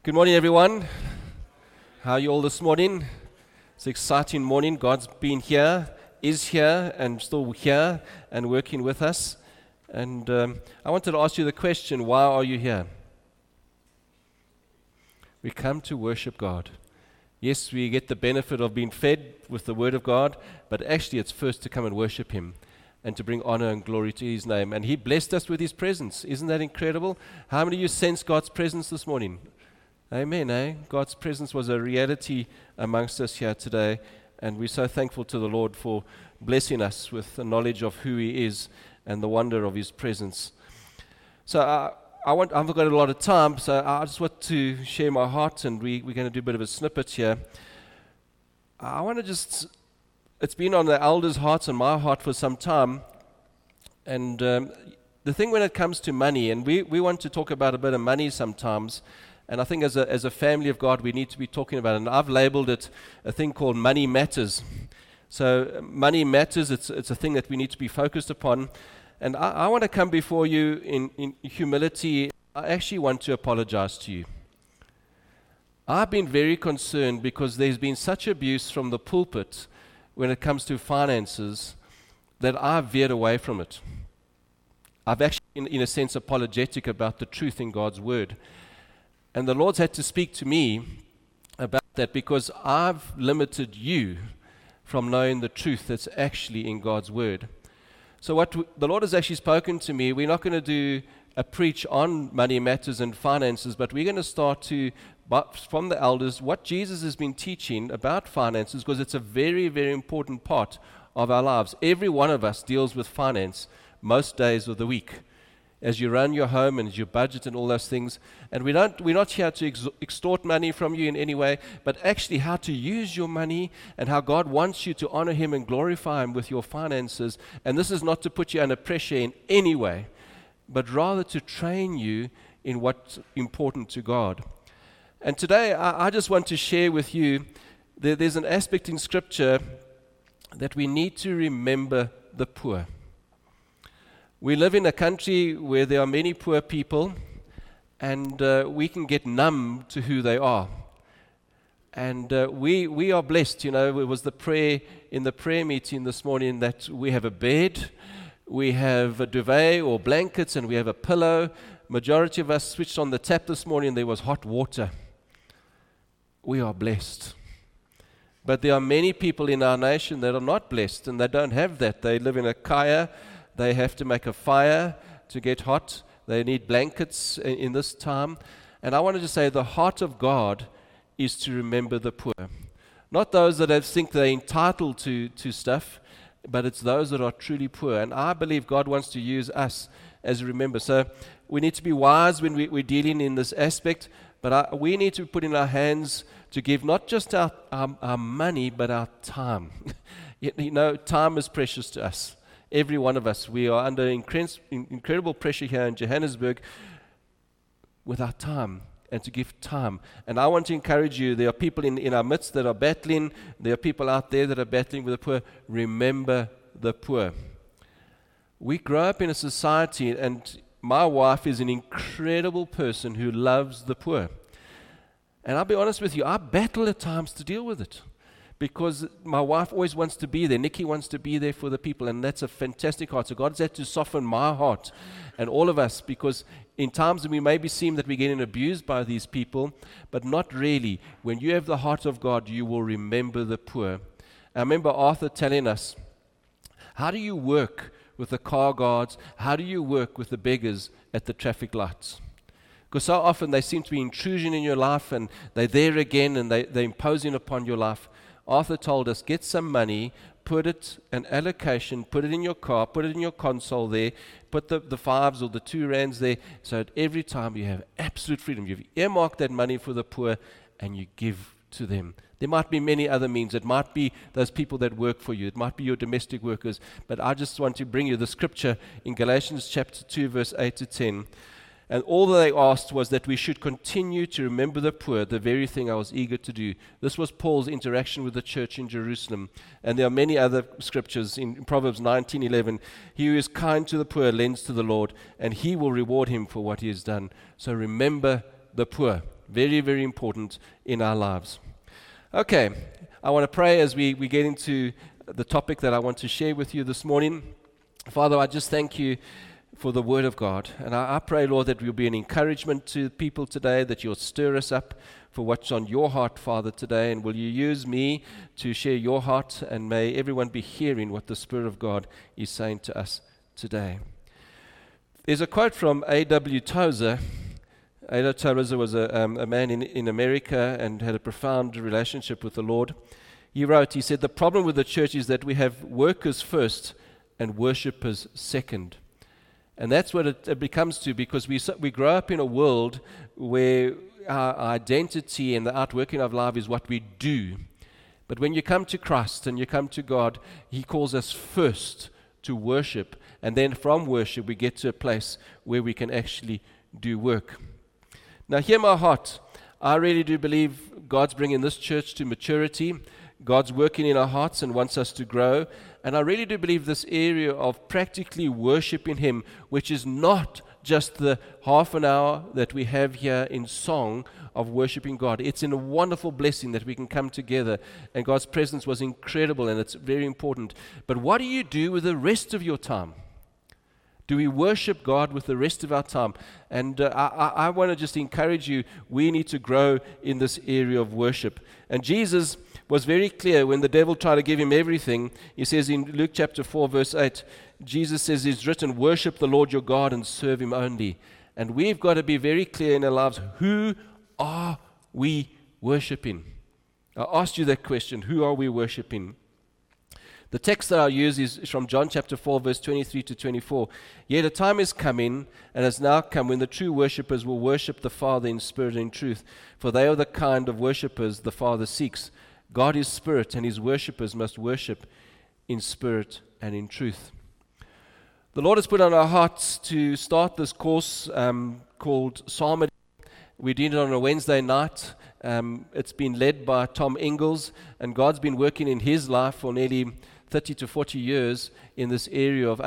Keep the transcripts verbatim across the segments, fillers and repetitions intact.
Good morning, everyone. How are you all this morning? It's an exciting morning. God's been here, is here, and still here, and working with us. And um, I wanted to ask you the question, why are you here? We come to worship God. Yes, we get the benefit of being fed with the Word of God, but actually it's first to come and worship Him and to bring honor and glory to His name. And He blessed us with His presence. Isn't that incredible? How many of you sense God's presence this morning? Amen, eh? God's presence was a reality amongst us here today, and we're so thankful to the Lord for blessing us with the knowledge of who He is and the wonder of His presence. So uh, I want, I've got a lot of time, so I just want to share my heart, and we, we're going to do a bit of a snippet here. I want to just, it's been on the elders' hearts and my heart for some time, and um, the thing when it comes to money, and we, we want to talk about a bit of money sometimes. And I think as a as a family of God, we need to be talking about it. And I've labeled it a thing called money matters. So money matters. It's it's a thing that we need to be focused upon. And I, I want to come before you in, in humility. I actually want to apologize to you. I've been very concerned because there's been such abuse from the pulpit when it comes to finances that I've veered away from it. I've actually, in, in a sense, apologetic about the truth in God's Word. And the Lord's had to speak to me about that because I've limited you from knowing the truth that's actually in God's Word. So what w- the Lord has actually spoken to me, we're not going to do a preach on money matters and finances, but we're going to start to, but from the elders, what Jesus has been teaching about finances, because it's a very, very important part of our lives. Every one of us deals with finance most days of the week, as you run your home and as you budget and all those things. And we don't, we're not here to ex- extort money from you in any way, but actually how to use your money and how God wants you to honor Him and glorify Him with your finances. And this is not to put you under pressure in any way, but rather to train you in what's important to God. And today I, I just want to share with you, there, there's an aspect in Scripture that we need to remember the poor. We live in a country where there are many poor people, and uh, we can get numb to who they are. And uh, we we are blessed, you know. It was the prayer in the prayer meeting this morning that we have a bed, we have a duvet or blankets, and we have a pillow. Majority of us switched on the tap this morning, there was hot water. We are blessed. But there are many people in our nation that are not blessed, and they don't have that. They live in a kaya. They have to make a fire to get hot. They need blankets in, in this time. And I wanted to say the heart of God is to remember the poor. Not those that have think they're entitled to, to stuff, but it's those that are truly poor. And I believe God wants to use us as a remember. So we need to be wise when we, we're dealing in this aspect, but I, we need to put in our hands to give not just our, our, our money, but our time. You know, time is precious to us. Every one of us, we are under incre- incredible pressure here in Johannesburg with our time and to give time. And I want to encourage you, there are people in, in our midst that are battling. There are people out there that are battling with the poor. Remember the poor. We grow up in a society, and my wife is an incredible person who loves the poor. And I'll be honest with you, I battle at times to deal with it. Because my wife always wants to be there. Nikki wants to be there for the people, and that's a fantastic heart. So God's had to soften my heart and all of us, because in times when we maybe seem that we're getting abused by these people, but not really. When you have the heart of God, you will remember the poor. I remember Arthur telling us, how do you work with the car guards? How do you work with the beggars at the traffic lights? Because so often they seem to be intrusion in your life, and they're there again, and they, they're imposing upon your life. Arthur told us, get some money, put it, an allocation, put it in your car, put it in your console there, put the, the fives or the two rands there, so that every time you have absolute freedom. You've earmarked that money for the poor, and you give to them. There might be many other means. It might be those people that work for you. It might be your domestic workers. But I just want to bring you the scripture in Galatians chapter two, verse eight to ten. And all that they asked was that we should continue to remember the poor, the very thing I was eager to do. This was Paul's interaction with the church in Jerusalem. And there are many other scriptures in Proverbs nineteen eleven. He who is kind to the poor lends to the Lord, and He will reward him for what he has done. So remember the poor. Very, very important in our lives. Okay, I want to pray as we, we get into the topic that I want to share with you this morning. Father, I just thank you for the Word of God. And I, I pray, Lord, that we'll be an encouragement to people today, that you'll stir us up for what's on your heart, Father, today. And will you use me to share your heart, and may everyone be hearing what the Spirit of God is saying to us today. There's a quote from A W Tozer. A W Tozer was a, um, a man in, in America and had a profound relationship with the Lord. He wrote, he said, "The problem with the church is that we have workers first and worshippers second." And that's what it, it becomes to, because we we grow up in a world where our identity and the outworking of life is what we do. But when you come to Christ and you come to God, He calls us first to worship. And then from worship, we get to a place where we can actually do work. Now, hear my heart. I really do believe God's bringing this church to maturity. God's working in our hearts and wants us to grow. And I really do believe this area of practically worshiping Him, which is not just the half an hour that we have here in song of worshiping God. It's in a wonderful blessing that we can come together, and God's presence was incredible, and it's very important. But what do you do with the rest of your time? Do we worship God with the rest of our time? And uh, I, I want to just encourage you, we need to grow in this area of worship. And Jesus was very clear when the devil tried to give him everything. He says in Luke chapter four, verse eight, Jesus says, "It's written, worship the Lord your God and serve Him only." And we've got to be very clear in our lives, who are we worshiping? I asked you that question, who are we worshiping? The text that I'll use is from John chapter four, verse twenty-three to twenty-four. "Yet a time is coming, and has now come, when the true worshippers will worship the Father in spirit and in truth, for they are the kind of worshippers the Father seeks. God is spirit, and His worshippers must worship in spirit and in truth." The Lord has put on our hearts to start this course um, called Psalmody. We did it on a Wednesday night. Um, it's been led by Tom Ingalls, and God's been working in his life for nearly thirty to forty years in this area of,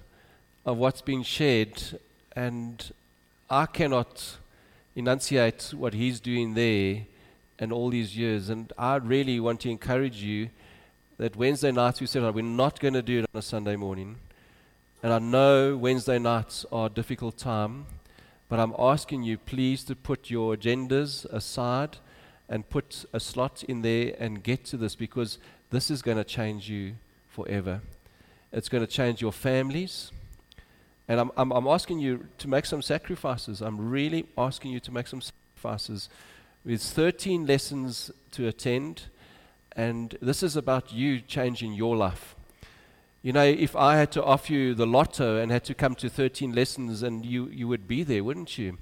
of what's been shared. And I cannot enunciate what he's doing there and all these years. And I really want to encourage you that Wednesday nights we said, we're not going to do it on a Sunday morning. And I know Wednesday nights are a difficult time, but I'm asking you please to put your agendas aside and put a slot in there and get to this, because this is going to change you forever. It's going to change your families. And I'm, I'm, I'm asking you to make some sacrifices. I'm really asking you to make some sacrifices. There's thirteen lessons to attend, and this is about you changing your life. You know, if I had to offer you the lotto and had to come to thirteen lessons, and you, you would be there, wouldn't you?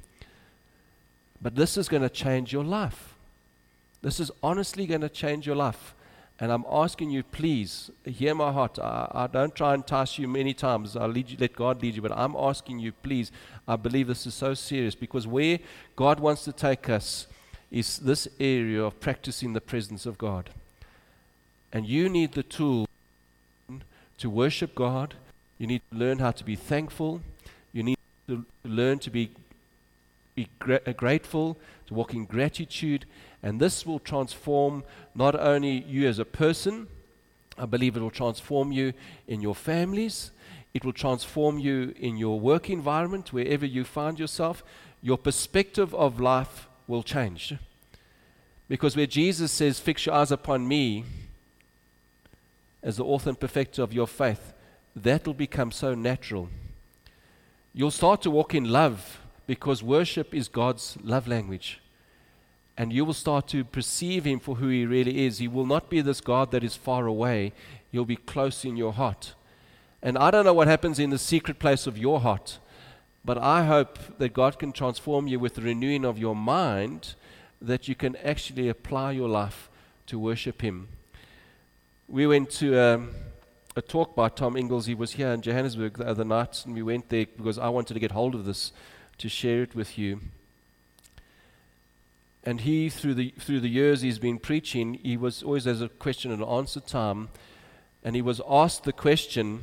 But this is going to change your life. This is honestly going to change your life. And I'm asking you, please, hear my heart. I, I don't try and entice you many times. I'll lead you, let God lead you. But I'm asking you, please, I believe this is so serious, because where God wants to take us is this area of practicing the presence of God. And you need the tool to worship God. You need to learn how to be thankful. You need to learn to be, be gra- grateful, to walk in gratitude. And this will transform not only you as a person, I believe it will transform you in your families. It will transform you in your work environment, wherever you find yourself. Your perspective of life will change. Because where Jesus says, "Fix your eyes upon me as the author and perfecter of your faith," that will become so natural. You'll start to walk in love, because worship is God's love language. And you will start to perceive Him for who He really is. He will not be this God that is far away. He'll be close in your heart. And I don't know what happens in the secret place of your heart, but I hope that God can transform you with the renewing of your mind, that you can actually apply your life to worship Him. We went to um, a talk by Tom Ingalls. He was here in Johannesburg the other night, and we went there because I wanted to get hold of this to share it with you. And he, through the through the years he's been preaching, he was always as a question and answer time, and he was asked the question,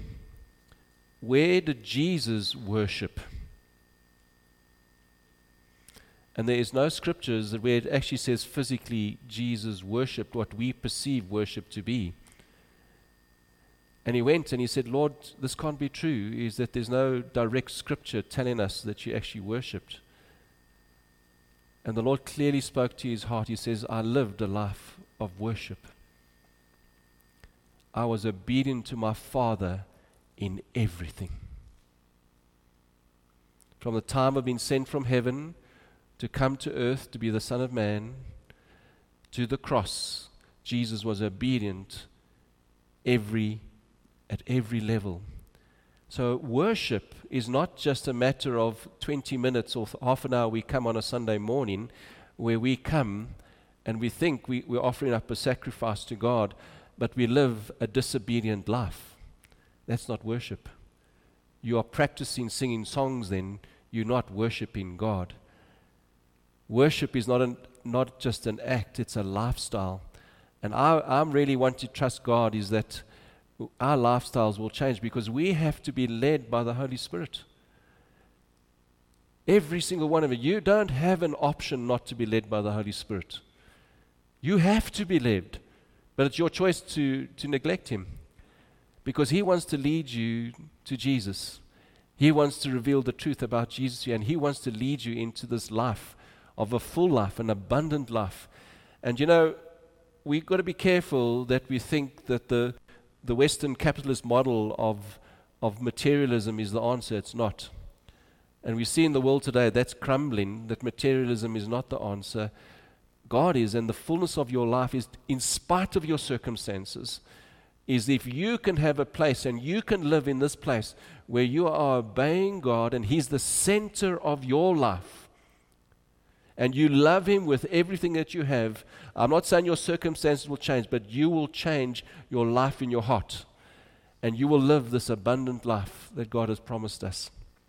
where did Jesus worship? And there is no scriptures that where it actually says physically Jesus worshipped what we perceive worship to be. And he went and he said, Lord, this can't be true, is that there's no direct scripture telling us that you actually worshipped. And the Lord clearly spoke to his heart. He says, I lived a life of worship. I was obedient to my Father in everything. From the time of being sent from heaven to come to earth to be the Son of Man, to the cross, Jesus was obedient every at every level. So worship is not just a matter of twenty minutes or half an hour we come on a Sunday morning where we come and we think we, we're offering up a sacrifice to God, but we live a disobedient life. That's not worship. You are practicing singing songs then, you're not worshiping God. Worship is not an, not just an act, it's a lifestyle. And I, I'm really want to trust God is that our lifestyles will change because we have to be led by the Holy Spirit. Every single one of you, you don't have an option not to be led by the Holy Spirit. You have to be led, but it's your choice to, to neglect Him because He wants to lead you to Jesus. He wants to reveal the truth about Jesus to you, and He wants to lead you into this life of a full life, an abundant life. And you know, we've got to be careful that we think that the the Western capitalist model of of materialism is the answer. It's not. And we see in the world today that's crumbling, that materialism is not the answer. God is, and the fullness of your life is, in spite of your circumstances, is if you can have a place and you can live in this place where you are obeying God and He's the center of your life, and you love Him with everything that you have. I'm not saying your circumstances will change, but you will change your life in your heart. And you will live this abundant life that God has promised us.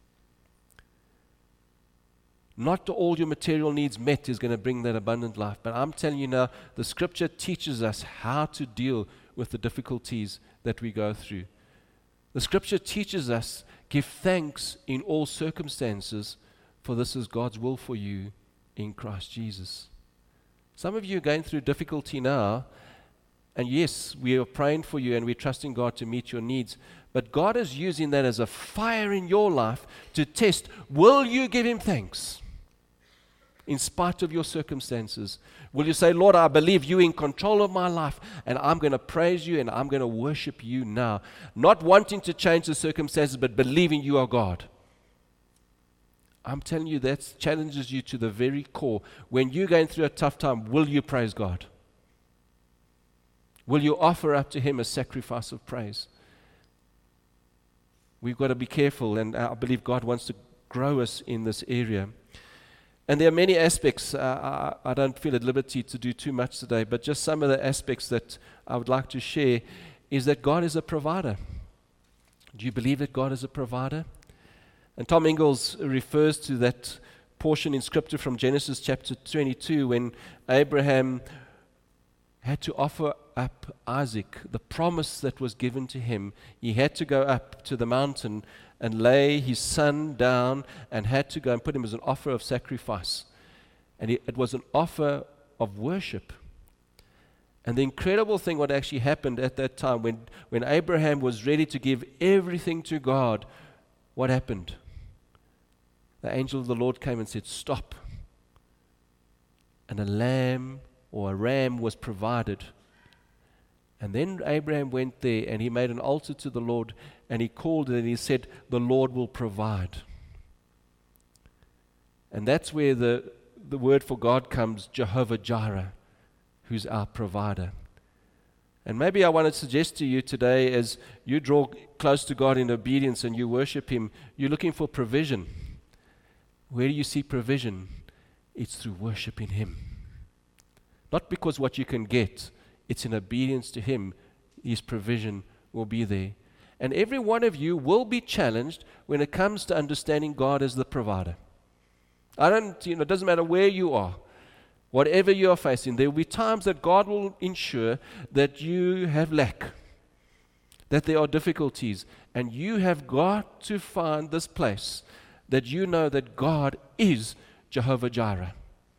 Not all your material needs met is going to bring that abundant life. But I'm telling you now, the Scripture teaches us how to deal with the difficulties that we go through. The Scripture teaches us, give thanks in all circumstances, for this is God's will for you in Christ Jesus. Some of you are going through difficulty now, and yes, we are praying for you and we're trusting God to meet your needs, but God is using that as a fire in your life to test, will you give Him thanks in spite of your circumstances? Will you say, Lord, I believe you in control of my life, and I'm going to praise you and I'm going to worship you now, not wanting to change the circumstances, but believing you are God. I'm telling you, that challenges you to the very core. When you're going through a tough time, will you praise God? Will you offer up to Him a sacrifice of praise? We've got to be careful, and I believe God wants to grow us in this area. And there are many aspects. Uh, I, I don't feel at liberty to do too much today, but just some of the aspects that I would like to share is that God is a provider. Do you believe that God is a provider? And Tom Ingalls refers to that portion in Scripture from Genesis chapter twenty-two when Abraham had to offer up Isaac, the promise that was given to him. He had to go up to the mountain and lay his son down and had to go and put him as an offer of sacrifice. And it, it was an offer of worship. And the incredible thing what actually happened at that time when, when Abraham was ready to give everything to God, what happened? The angel of the Lord came and said, stop. And a lamb or a ram was provided. And then Abraham went there and he made an altar to the Lord and he called it and he said, the Lord will provide. And that's where the, the word for God comes, Jehovah Jireh, who's our provider. And maybe I want to suggest to you today, as you draw close to God in obedience and you worship Him, you're looking for provision. Where do you see provision? It's through worshiping Him. Not because what you can get, it's in obedience to Him. His provision will be there. And every one of you will be challenged when it comes to understanding God as the provider. I don't, you know, it doesn't matter where you are. Whatever you are facing, there will be times that God will ensure that you have lack, that there are difficulties, and you have got to find this place that you know that God is Jehovah Jireh.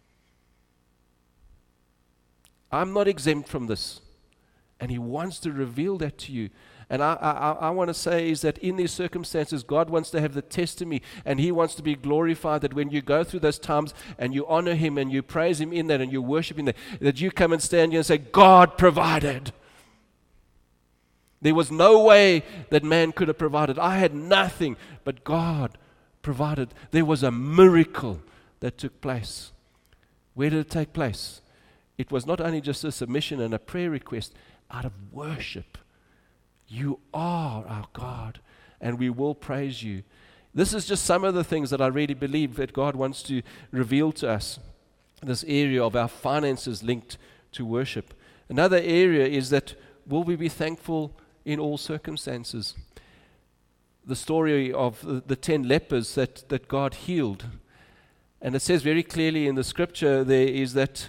I'm not exempt from this. And He wants to reveal that to you. And I, I, I want to say is that in these circumstances, God wants to have the testimony, and He wants to be glorified, that when you go through those times and you honor Him and you praise Him in that and you worship in that, that you come and stand here and say, God provided. There was no way that man could have provided. I had nothing, but God provided. There was a miracle that took place. Where did it take place? It was not only just a submission and a prayer request, out of worship. You are our God, and we will praise You. This is just some of the things that I really believe that God wants to reveal to us. This area of our finances linked to worship. Another area is that will we be thankful in all circumstances? The story of the, the ten lepers that, that God healed. And it says very clearly in the scripture there is that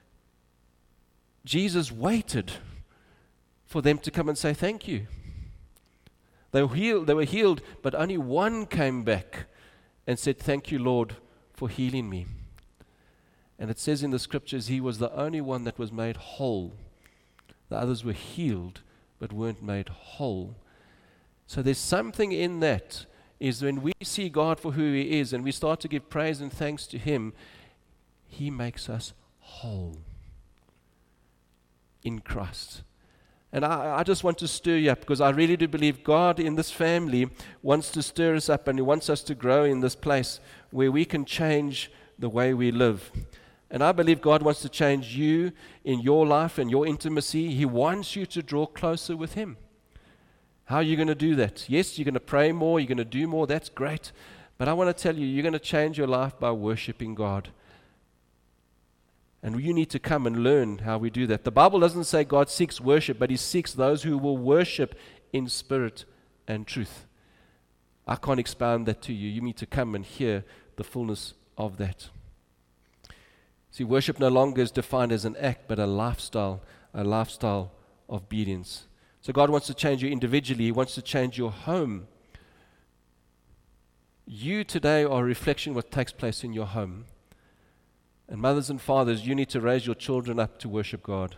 Jesus waited for them to come and say thank you. They were healed, they were healed, but only one came back and said, thank you, Lord, for healing me. And it says in the scriptures, he was the only one that was made whole. The others were healed, but weren't made whole. So there's something in that, is when we see God for who He is and we start to give praise and thanks to Him, He makes us whole in Christ. And I, I just want to stir you up, because I really do believe God in this family wants to stir us up, and He wants us to grow in this place where we can change the way we live. And I believe God wants to change you in your life and your intimacy. He wants you to draw closer with Him. How are you going to do that? Yes, you're going to pray more, you're going to do more, that's great. But I want to tell you, you're going to change your life by worshiping God. And you need to come and learn how we do that. The Bible doesn't say God seeks worship, but He seeks those who will worship in spirit and truth. I can't expound that to you. You need to come and hear the fullness of that. See, worship no longer is defined as an act, but a lifestyle, a lifestyle of obedience. So God wants to change you individually. He wants to change your home. You today are a reflection of what takes place in your home. And mothers and fathers, you need to raise your children up to worship God.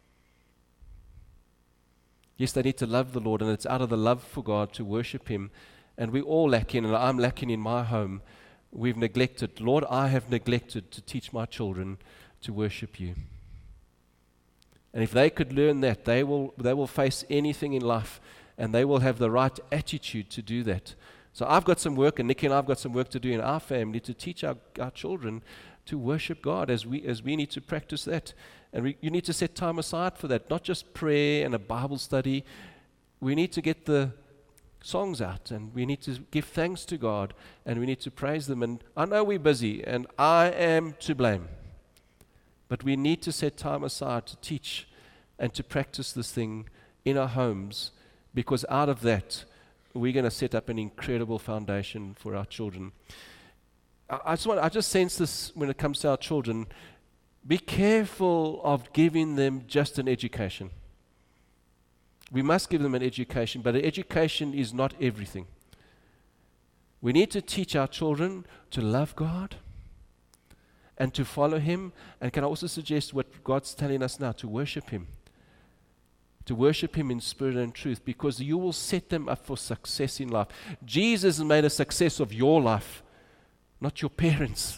Yes, they need to love the Lord, and it's out of the love for God to worship Him. And we all lacking, and I'm lacking in my home. We've neglected. Lord, I have neglected to teach my children to worship You. And if they could learn that, they will they will face anything in life, and they will have the right attitude to do that. So I've got some work, and Nikki and I have got some work to do in our family to teach our, our children to worship God, as we as we need to practice that. And we, you need to set time aside for that, not just prayer and a Bible study. We need to get the songs out, and we need to give thanks to God, and we need to praise them. And I know we're busy, and I am to blame. But we need to set time aside to teach and to practice this thing in our homes, because out of that, we're going to set up an incredible foundation for our children. I just want, I just sense this when it comes to our children. Be careful of giving them just an education. We must give them an education, but an education is not everything. We need to teach our children to love God and to follow Him. And can I also suggest what God's telling us now, to worship Him. To worship Him in spirit and truth, because you will set them up for success in life. Jesus has made a success of your life, not your parents.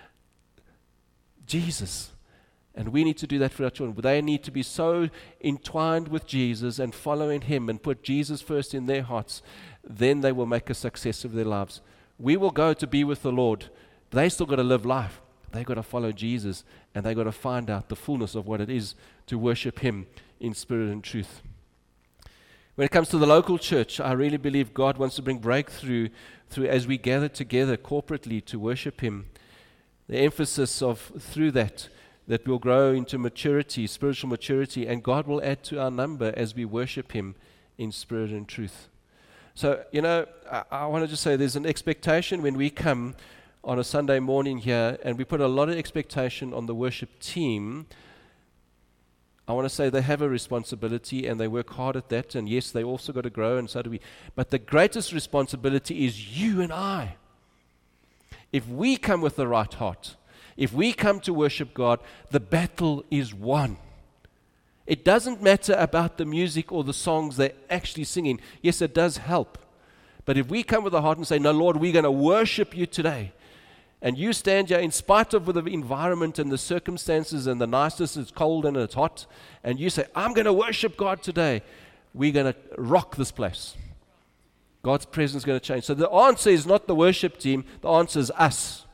Jesus. And we need to do that for our children. They need to be so entwined with Jesus and following Him and put Jesus first in their hearts. Then they will make a success of their lives. We will go to be with the Lord. They still got to live life. They got to follow Jesus, and they got to find out the fullness of what it is to worship Him in spirit and truth. When it comes to the local church, I really believe God wants to bring breakthrough through as we gather together corporately to worship Him. The emphasis of through that, that we'll grow into maturity, spiritual maturity, and God will add to our number as we worship Him in spirit and truth. So, you know, I, I want to just say there's an expectation when we come on a Sunday morning here, and we put a lot of expectation on the worship team. I want to say they have a responsibility, and they work hard at that, and yes, they also got to grow, and so do we. But the greatest responsibility is you and I. If we come with the right heart, if we come to worship God, the battle is won. It doesn't matter about the music or the songs they're actually singing. Yes, it does help. But if we come with a heart and say, no, Lord, we're going to worship you today, and you stand here in spite of the environment and the circumstances and the niceness, it's cold and it's hot, and you say, I'm going to worship God today, we're going to rock this place. God's presence is going to change. So the answer is not the worship team, the answer is us.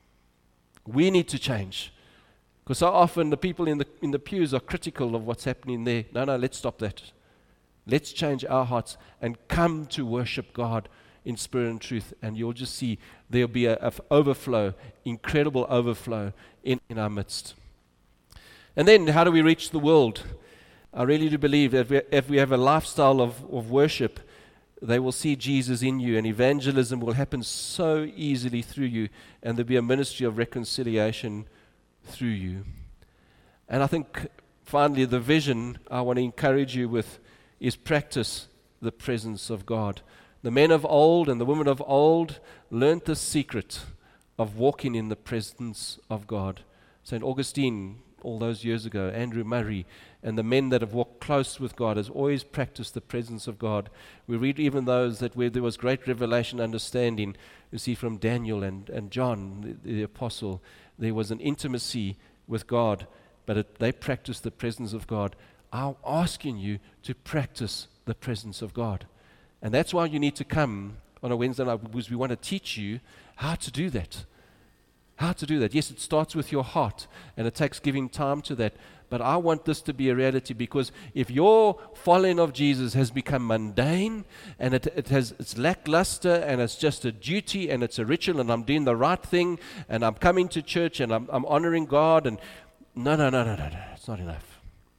We need to change. Because so often the people in the in the pews are critical of what's happening there. No, no, let's stop that. Let's change our hearts and come to worship God in spirit and truth. And you'll just see there'll be a, a overflow, incredible overflow in, in our midst. And then how do we reach the world? I really do believe that if we, if we have a lifestyle of, of worship, they will see Jesus in you, and evangelism will happen so easily through you, and there'll be a ministry of reconciliation through you. And I think finally the vision I want to encourage you with is practice the presence of God. The men of old and the women of old learned the secret of walking in the presence of God. Saint Augustine, all those years ago, Andrew Murray, and the men that have walked close with God has always practiced the presence of God. We read even those that where there was great revelation understanding, you see from Daniel and, and John, the, the apostle, there was an intimacy with God, but it, they practiced the presence of God. I'm asking you to practice the presence of God. And that's why you need to come on a Wednesday night, because we want to teach you how to do that. How to do that. Yes, it starts with your heart, and it takes giving time to that. But I want this to be a reality, because if your following of Jesus has become mundane, and it, it has it's lackluster, and it's just a duty, and it's a ritual, and I'm doing the right thing, and I'm coming to church, and I'm, I'm honoring God, and no, no, no, no, no, no, it's not enough.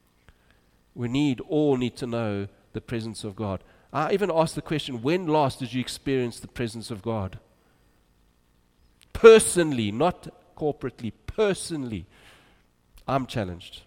We need, all need to know the presence of God. I even asked the question, when last did you experience the presence of God? Personally, not corporately, personally. I'm challenged.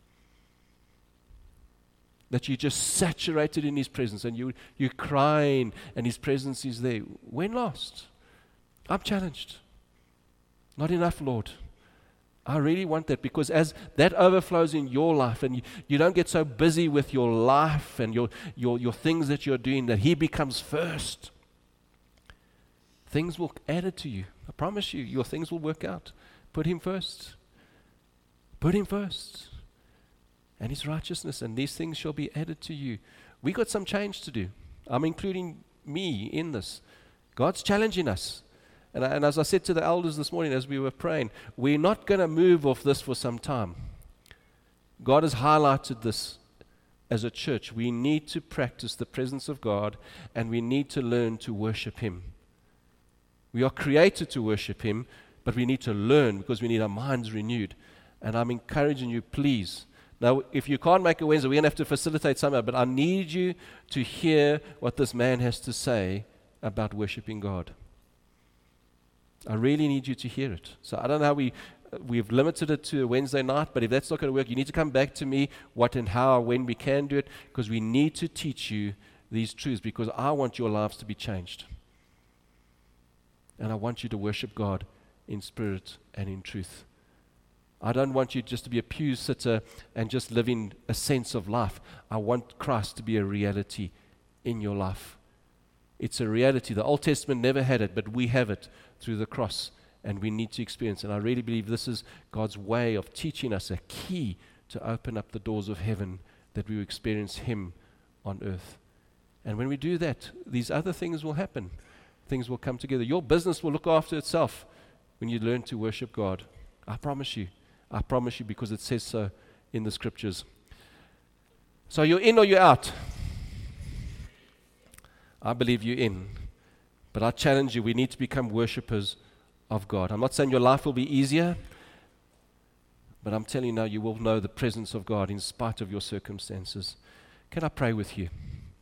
That you're just saturated in His presence, and you, you're crying, and His presence is there. When last? I'm challenged. Not enough, Lord. I really want that, because as that overflows in your life, and you, you don't get so busy with your life and your, your, your things that you're doing, that He becomes first. Things will add it to you. I promise you, your things will work out. Put Him first. Put Him first. And His righteousness, and these things shall be added to you. We got some change to do. I'm including me in this. God's challenging us. And, I, and as I said to the elders this morning as we were praying, we're not going to move off this for some time. God has highlighted this as a church. We need to practice the presence of God, and we need to learn to worship Him. We are created to worship Him, but we need to learn, because we need our minds renewed. And I'm encouraging you, please. Now, if you can't make a Wednesday, we're going to have to facilitate somehow, but I need you to hear what this man has to say about worshiping God. I really need you to hear it. So I don't know how we, we've limited it to a Wednesday night, but if that's not going to work, you need to come back to me what and how, when we can do it, because we need to teach you these truths, because I want your lives to be changed. And I want you to worship God in spirit and in truth. I don't want you just to be a pew sitter and just living a sense of life. I want Christ to be a reality in your life. It's a reality. The Old Testament never had it, but we have it through the cross, and we need to experience it. And I really believe this is God's way of teaching us a key to open up the doors of heaven, that we will experience Him on earth. And when we do that, these other things will happen. Things will come together. Your business will look after itself when you learn to worship God. I promise you. I promise you, because it says so in the scriptures. So you're in or you're out? I believe you're in. But I challenge you, we need to become worshippers of God. I'm not saying your life will be easier, but I'm telling you now, you will know the presence of God in spite of your circumstances. Can I pray with you?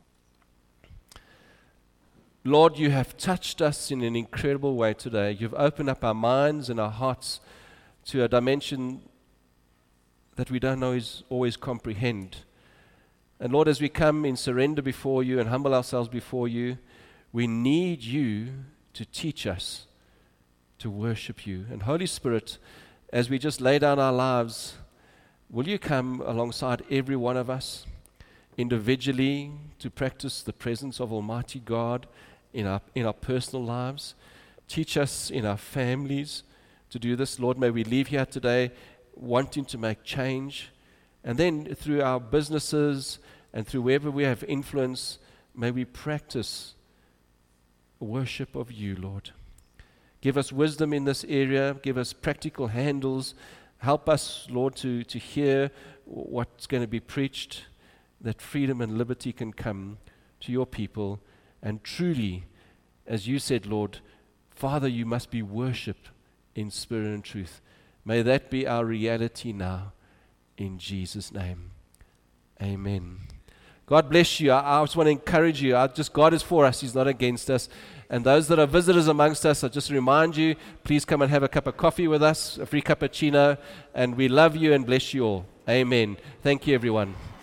Lord, you have touched us in an incredible way today. You've opened up our minds and our hearts to a dimension that we don't always, always comprehend. And Lord, as we come in surrender before you and humble ourselves before you, we need you to teach us to worship you. And Holy Spirit, as we just lay down our lives, will you come alongside every one of us individually to practice the presence of Almighty God in our, in our personal lives? Teach us in our families to do this. Lord, may we leave here today wanting to make change. And then through our businesses and through wherever we have influence, may we practice worship of you, Lord. Give us wisdom in this area. Give us practical handles. Help us, Lord, to, to hear what's going to be preached, that freedom and liberty can come to your people. And truly, as you said, Lord, Father, you must be worshipped in spirit and truth. May that be our reality now, in Jesus' name. Amen. God bless you. I, I just want to encourage you. I just God is for us. He's not against us. And those that are visitors amongst us, I just remind you, please come and have a cup of coffee with us, a free cappuccino. And we love you and bless you all. Amen. Thank you, everyone.